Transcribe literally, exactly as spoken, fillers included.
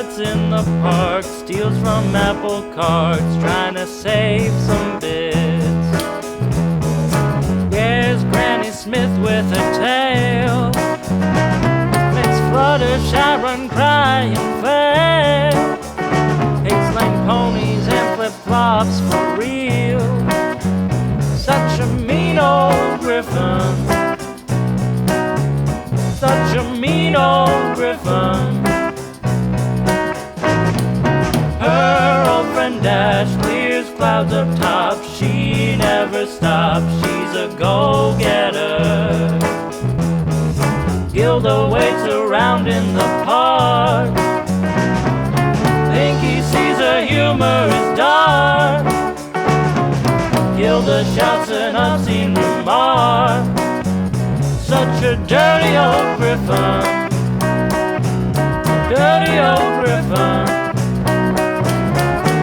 sits in the park, steals from apple carts, trying to save some bits. Here's Granny Smith with her tail, makes Fluttershy run, cry and fail. Hates lame ponies and flip-flops for real. Such a mean old Griffin, such a mean old Griffin. Her old friend Dash clears clouds up top. She never stops, she's a go-getter. Gilda waits around in the park. Pinky sees her humor is dark. Gilda shouts an obscene remark. Such a dirty old Griffin.